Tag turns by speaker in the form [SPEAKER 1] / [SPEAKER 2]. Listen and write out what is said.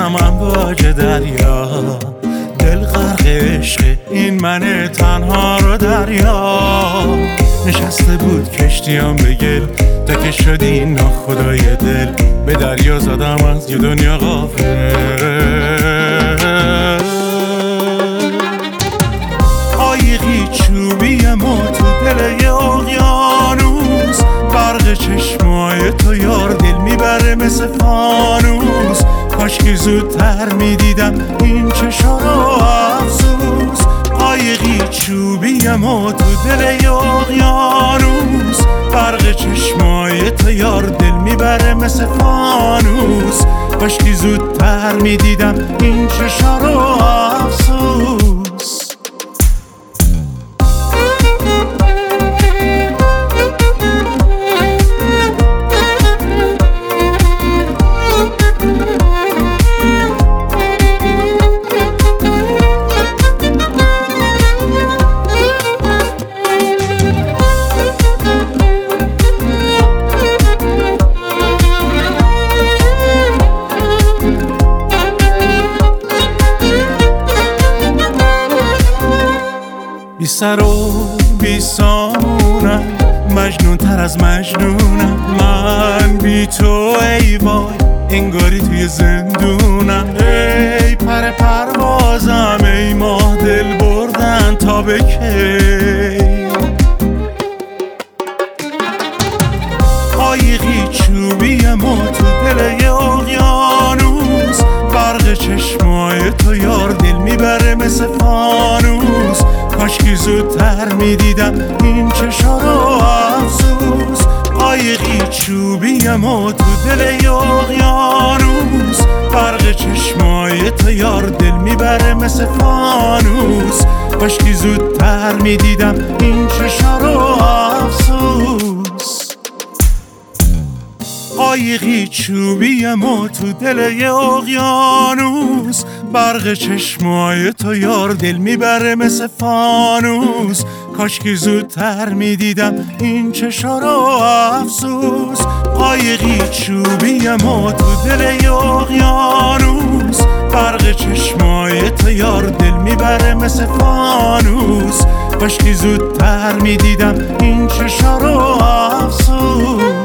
[SPEAKER 1] شدم امواج دریا، دل غرق عشق این من تنها رو دریا. نشسته بود کشتیم به گل تا که شدی ناخدای دل، به دریا زدم از یه دنیا غافل. قایقی چوبی ما تو دل یه اقیانوس، برق چشمای تو یار دل میبره مثل فانوس. کاشکی زودتر میدیدم این چشا رو افسوس. قایقی چوبی ما تو دل یه اقیانوس، برق چشمای تو یار دل میبره مثل فانوس. کاشکی زودتر میدیدم این چشا رو افسوس. بی سر و بی سامونم، مجنون تر از مجنونم. من بی تو ای وای انگاری توی زندونم. ای پر پروازم ای ماه دل بردن تا به کی. قایقی چوبی ما تو دل یه اقیانوس، برق چشمای تو یار دل میبره مثل فانوس. کاشکی زودتر میدیدم این چشا رو افسوس. قایقی چوبی ما تو دل یه اقیانوس، برق چشمای تو یار دل میبره مثل فانوس. کاشکی زودتر میدیدم این چشا رو افسوس. قایقی چوبی ما تو دل یه اقیانوس، برق چشمای تو یار دل میبره مثل فانوس. کاشکی زودتر میدیدم این چشا رو افسوس. قایقی چوبی ما تو دل یه اقیانوس، برق چشمای تو یار دل میبره مثل فانوس. کاشکی زودتر میدیدم این چشا رو افسوس.